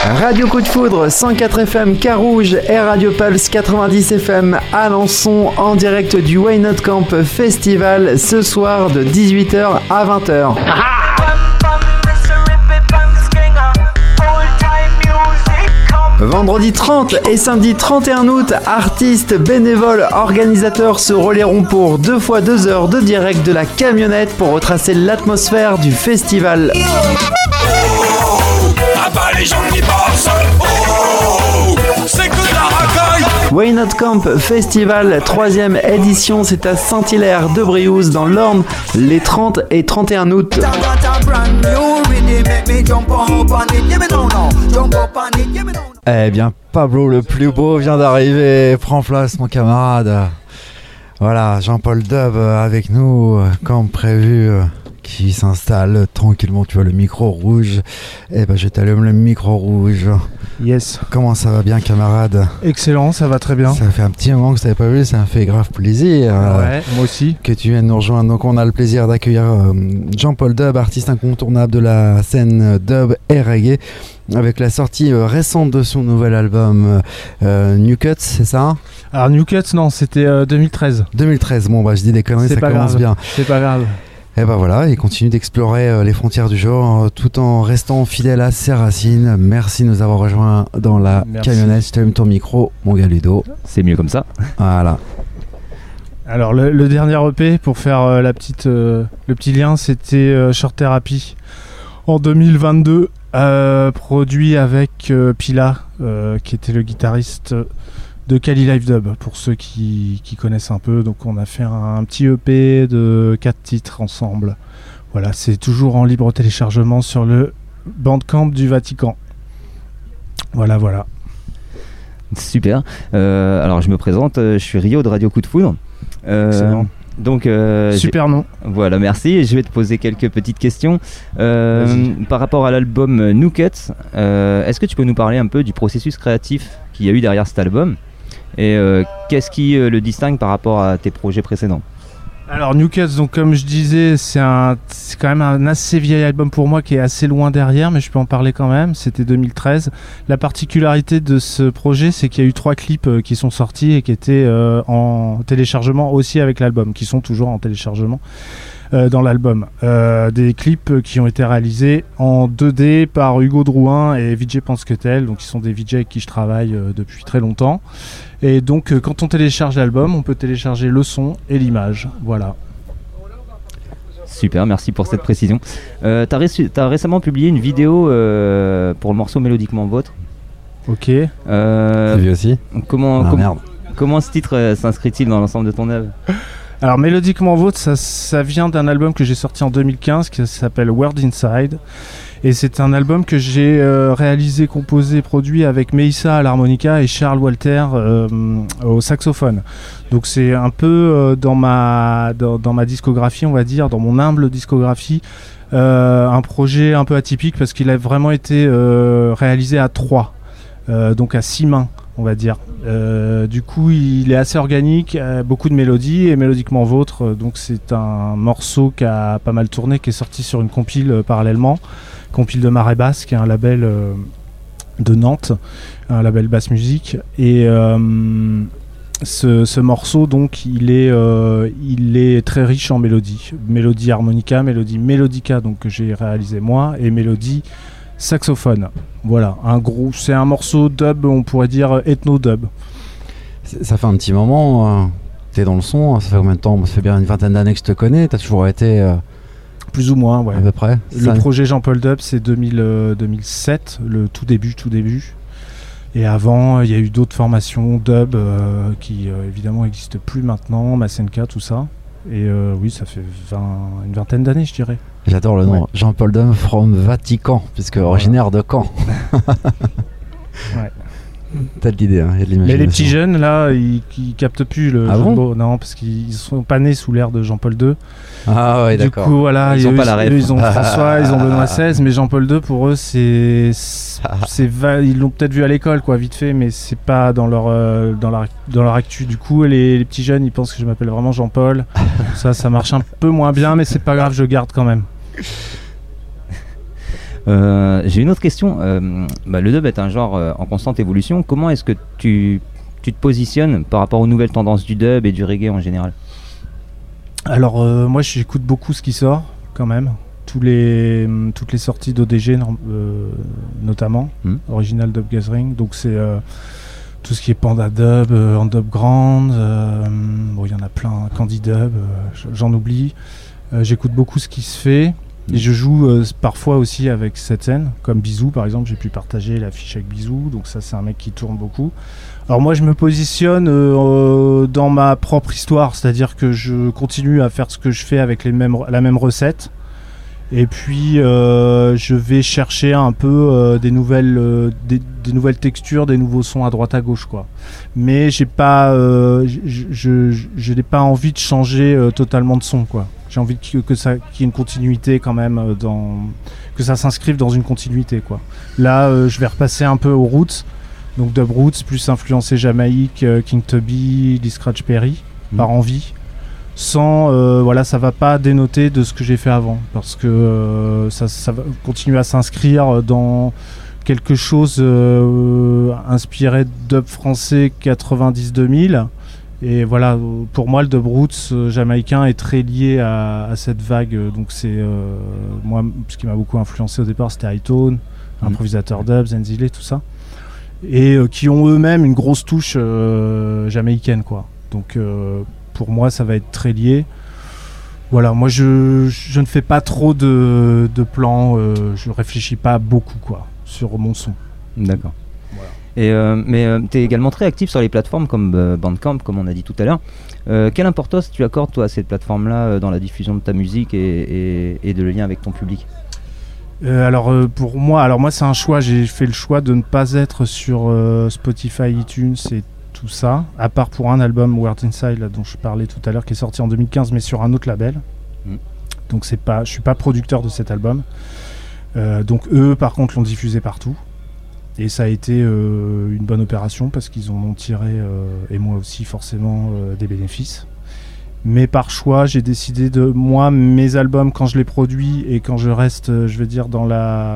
Radio Coup de Foudre 104 FM Carouge et Radio Pulse 90 FM Alençon en direct du Why Not Camp Festival ce soir de 18h à 20h. Vendredi 30 et samedi 31 août, artistes, bénévoles, organisateurs se relayeront pour 2 fois 2 heures de direct de la camionnette pour retracer l'atmosphère du festival. Les gens qui passent, c'est que de la racaille. Why Not Camp Festival 3e édition, c'est à Saint-Hilaire de Briouze dans l'Orne les 30 et 31 août. Eh bien, Pablo le plus beau vient d'arriver. Prends place, mon camarade. Voilà, Jean-Paul Dub avec nous, comme prévu. Qui s'installe tranquillement, tu vois le micro rouge. Eh ben je t'allume le micro rouge. Yes. Comment ça va bien, camarade? Excellent, ça va très bien. Ça fait un petit moment que je t'avais pas vu, ça me fait grave plaisir. Ouais, moi aussi. Que tu viennes nous rejoindre. Donc on a le plaisir d'accueillir Jean-Paul Dub, artiste incontournable de la scène dub et reggae, avec la sortie récente de son nouvel album New Cuts, c'est ça? Alors New Cuts, non, c'était 2013. 2013, bon bah je dis des conneries, ça commence bien. C'est pas grave. Et ben voilà, il continue d'explorer les frontières du genre tout en restant fidèle à ses racines. Merci de nous avoir rejoints dans la camionnette. Je t'allume ton micro, mon gars Ludo. C'est mieux comme ça. Voilà. Alors le dernier EP, pour faire le petit lien, c'était Short Therapy en 2022, produit avec Pila, qui était le guitariste de Kali Live Dub, pour ceux qui connaissent un peu. Donc on a fait un petit EP de 4 titres ensemble. Voilà, c'est toujours en libre téléchargement sur le Bandcamp du Vatican. Voilà. Super. Alors je me présente, je suis Rio de Radio Coup de Foudre. Excellent. Donc, super nom. Voilà, merci. Je vais te poser quelques petites questions. Par rapport à l'album New Cuts, est-ce que tu peux nous parler un peu du processus créatif qu'il y a eu derrière cet album? Et qu'est-ce qui le distingue par rapport à tes projets précédents? Alors New Cuts, donc comme je disais, c'est quand même un assez vieil album pour moi qui est assez loin derrière, mais je peux en parler quand même. C'était 2013. La particularité de ce projet, c'est qu'il y a eu 3 clips qui sont sortis et qui étaient en téléchargement aussi avec l'album, qui sont toujours en téléchargement dans l'album. Des clips qui ont été réalisés en 2D par Hugo Drouin et Vijay Pansketel, donc qui sont des VJ avec qui je travaille depuis très longtemps. Et donc quand on télécharge l'album, on peut télécharger le son et l'image. Voilà. Super, merci pour cette précision. T'as récemment publié une vidéo pour le morceau Mélodiquement Vôtre. Ok. C'est vu aussi. Comment ce titre s'inscrit-il dans l'ensemble de ton œuvre? Alors Mélodiquement Vôtre, ça vient d'un album que j'ai sorti en 2015 qui s'appelle Word Inside. Et c'est un album que j'ai réalisé, composé, produit avec Meissa à l'harmonica et Charles Walter au saxophone. Donc c'est un peu dans ma discographie, on va dire, dans mon humble discographie, un projet un peu atypique parce qu'il a vraiment été réalisé à 3, donc à 6 mains, on va dire. Du coup, il est assez organique, beaucoup de mélodies et Mélodiquement Vôtre. Donc c'est un morceau qui a pas mal tourné, qui est sorti sur une compile parallèlement. Compile de Marée Basse, qui est un label de Nantes, un label basse musique. Et ce morceau, donc, il est très riche en mélodies. Mélodie harmonica, mélodie mélodica, donc, que j'ai réalisé moi, et mélodie saxophone. Voilà, c'est un morceau dub, on pourrait dire ethno-dub. Ça fait un petit moment, t'es dans le son, ça fait combien de temps? Ça fait bien une vingtaine d'années que je te connais, t'as toujours été... Plus ou moins, ouais. À peu près. Le projet Jean-Paul Dub, c'est 2007, le tout début. Et avant, il y a eu d'autres formations dub qui évidemment n'existent plus maintenant, Masenka, tout ça. Et oui, ça fait une vingtaine d'années, je dirais. J'adore le nom, ouais. Jean-Paul Dub from Vatican, puisque originaire de Caen. Ouais. T'as de l'idée, hein, y a de l'imagination. Mais les petits jeunes, là, ils captent plus le jeu de mots. Non, parce qu'ils sont pas nés sous l'ère de Jean-Paul II. Ah ouais, d'accord. Du coup, voilà, ils ont pas la rêve. Ils ont François, ils ont Benoît XVI, mais Jean-Paul II, pour eux, ils l'ont peut-être vu à l'école, quoi, vite fait, mais c'est pas dans leur actu. Du coup, les petits jeunes, ils pensent que je m'appelle vraiment Jean-Paul. Ça marche un peu moins bien, mais c'est pas grave, je garde quand même. J'ai une autre question. Le dub est un genre en constante évolution. Comment est-ce que tu te positionnes par rapport aux nouvelles tendances du dub et du reggae en général? Alors moi j'écoute beaucoup ce qui sort quand même. Toutes les sorties d'ODG notamment, Original Dub Gathering. Donc c'est tout ce qui est Panda Dub, Underground, bon il y en a plein, Candy Dub, j'en oublie. J'écoute beaucoup ce qui se fait. Et je joue parfois aussi avec cette scène, comme Bisou par exemple, j'ai pu partager l'affiche avec Bisou, donc ça c'est un mec qui tourne beaucoup. Alors moi je me positionne dans ma propre histoire, c'est-à-dire que je continue à faire ce que je fais avec la même recette, et puis je vais chercher un peu des nouvelles textures, des nouveaux sons à droite à gauche quoi. Mais j'ai pas, je n'ai pas envie de changer totalement de son quoi. J'ai envie qu'il y ait une continuité quand même, que ça s'inscrive dans une continuité quoi. Là je vais repasser un peu aux roots, donc dub roots plus influencé Jamaïque, King Tubby, Lee Scratch Perry, par envie, sans voilà, ça va pas dénoter de ce que j'ai fait avant, parce que ça va continuer à s'inscrire dans quelque chose inspiré de dub français 90-2000. Et voilà, pour moi le dub roots jamaïcain est très lié à cette vague, donc c'est moi ce qui m'a beaucoup influencé au départ c'était Hightone, Improvisateur Dub, Zenzile, tout ça, et qui ont eux-mêmes une grosse touche jamaïcaine quoi. Donc pour moi ça va être très lié. Voilà, moi je ne fais pas trop de plans, je réfléchis pas beaucoup quoi sur mon son. D'accord. Mais tu es également très actif sur les plateformes comme Bandcamp, comme on a dit tout à l'heure. Quelle importance tu accordes toi à cette plateforme-là dans la diffusion de ta musique et de le lien avec ton public? Pour moi, c'est un choix. J'ai fait le choix de ne pas être sur Spotify, iTunes et tout ça, à part pour un album Weird Inside là, dont je parlais tout à l'heure, qui est sorti en 2015, mais sur un autre label. Donc je suis pas producteur de cet album. Donc eux, par contre, l'ont diffusé partout. Et ça a été une bonne opération parce qu'ils en ont tiré, et moi aussi forcément, des bénéfices. Mais par choix, j'ai décidé moi, mes albums, quand je les produis et quand je reste, je veux dire, dans la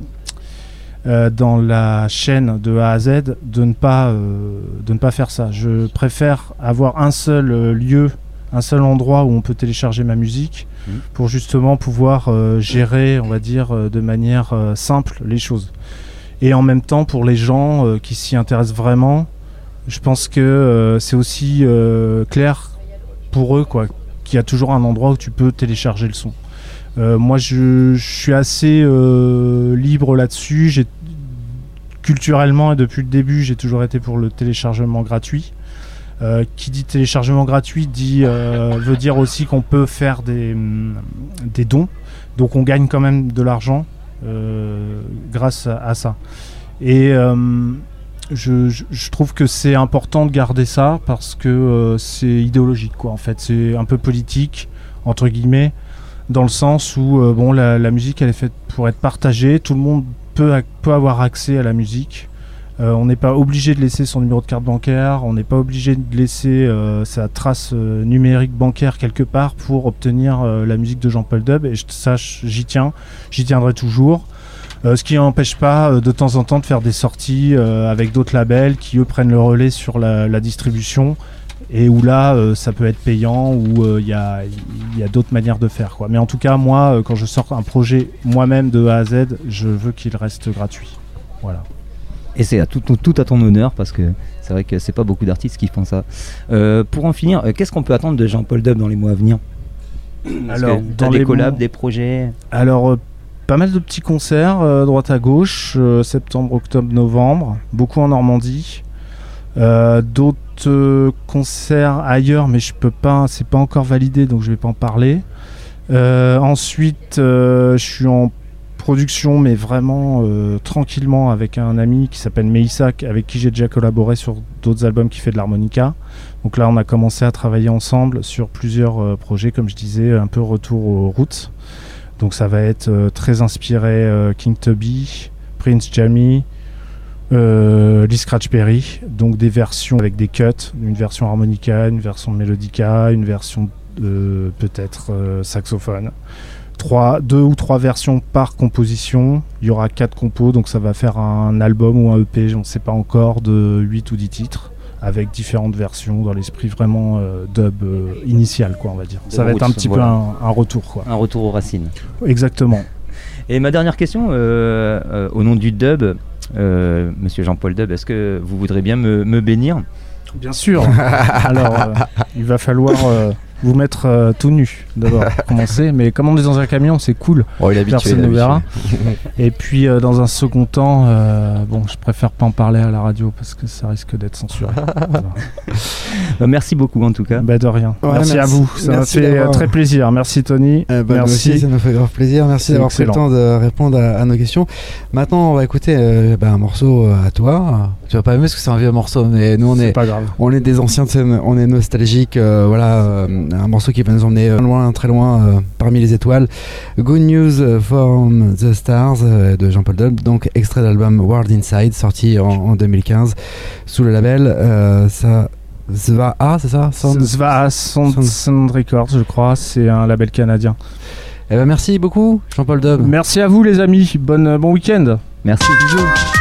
chaîne de A à Z, de ne pas faire ça. Je préfère avoir un seul lieu, un seul endroit où on peut télécharger ma musique pour justement pouvoir gérer, on va dire, de manière simple les choses. Et en même temps, pour les gens qui s'y intéressent vraiment, je pense que c'est aussi clair pour eux, quoi, qu'il y a toujours un endroit où tu peux télécharger le son. Moi, je suis assez libre là-dessus. Culturellement, et depuis le début, j'ai toujours été pour le téléchargement gratuit. Qui dit téléchargement gratuit veut dire aussi qu'on peut faire des dons. Donc on gagne quand même de l'argent grâce à ça. Et je trouve que c'est important de garder ça parce que c'est idéologique, quoi. En fait, c'est un peu politique, entre guillemets, dans le sens où la musique, elle est faite pour être partagée. Tout le monde peut avoir accès à la musique. On n'est pas obligé de laisser son numéro de carte bancaire, on n'est pas obligé de laisser sa trace numérique bancaire quelque part pour obtenir la musique de Jean-Paul Dub, et j'y tiendrai toujours. Ce qui n'empêche pas de temps en temps de faire des sorties avec d'autres labels qui eux prennent le relais sur la distribution, et où là ça peut être payant, ou il y a d'autres manières de faire, quoi. Mais en tout cas, moi quand je sors un projet moi-même de A à Z, je veux qu'il reste gratuit. Voilà. Et c'est tout à ton honneur, parce que c'est vrai que c'est pas beaucoup d'artistes qui font ça. Pour en finir, qu'est-ce qu'on peut attendre de Jean-Paul Dub dans les mois à venir? Alors, dans des collabs, des projets? Alors, pas mal de petits concerts, droite à gauche, septembre, octobre, novembre, beaucoup en Normandie. D'autres concerts ailleurs, mais je peux pas, c'est pas encore validé, donc je vais pas en parler. Ensuite, je suis en production, mais vraiment tranquillement, avec un ami qui s'appelle Meissa, avec qui j'ai déjà collaboré sur d'autres albums, qui fait de l'harmonica. Donc là on a commencé à travailler ensemble sur plusieurs projets, comme je disais, un peu retour aux roots. Donc ça va être très inspiré King Tubby, Prince Jammy, Lee Scratch Perry, donc des versions avec des cuts, une version harmonica, une version melodica, une version peut-être saxophone. 2 ou 3 versions par composition. Il y aura 4 compos, donc ça va faire un album ou un EP, on ne sait pas encore, de 8 ou 10 titres, avec différentes versions dans l'esprit vraiment dub initial, quoi, on va dire. Ça va être un petit peu un retour, quoi. Un retour aux racines. Exactement. Et ma dernière question, au nom du dub, monsieur Jean-Paul Dub, est-ce que vous voudrez bien me bénir ? Bien sûr. Alors, il va falloir vous mettre tout nu d'abord pour commencer, mais comme on est dans un camion, c'est cool. Oh, il est habitué, personne ne verra. Et puis dans un second temps, bon, je préfère pas en parler à la radio parce que ça risque d'être censuré. Bah, merci beaucoup en tout cas. Bah, de rien. Ouais, merci à vous. Ça m'a fait très plaisir. Merci Tony. Merci. Aussi, ça nous fait grave plaisir. Merci d'avoir pris le temps de répondre à nos questions. Maintenant, on va écouter un morceau à toi. Tu vas pas aimer parce que c'est un vieux morceau, mais nous c'est pas grave. On est des anciens de scène, on est nostalgiques. Voilà, un morceau qui va nous emmener loin, très loin, parmi les étoiles. Good News from the Stars de Jean-Paul Dub, donc extrait d'album World Inside, sorti en 2015 sous le label Sva-A, c'est ça? Sva-A Sound Records, je crois, c'est un label canadien. Eh ben merci beaucoup Jean-Paul Dub. Merci à vous les amis, bon week-end. Merci. Bisous.